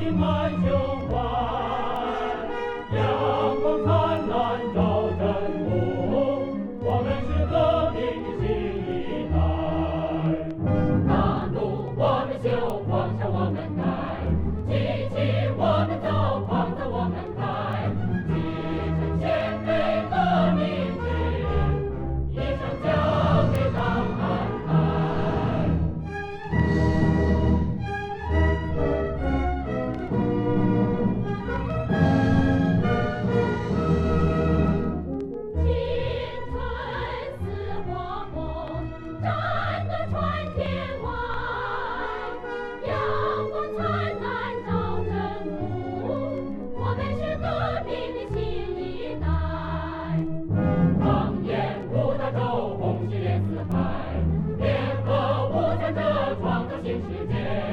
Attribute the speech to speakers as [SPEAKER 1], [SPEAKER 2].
[SPEAKER 1] 溢满胸怀，阳光灿烂照真路，我们是革命的新一代。大路我们修，方向我们改，激情我们走，狂躁我们开，继承前辈革命志，一生交给党安排。青春似火红，战斗传天外，阳光灿烂照真路，我们是革命的新一代。放眼五大洲，红旗连四海，联合无产者，创造新世界。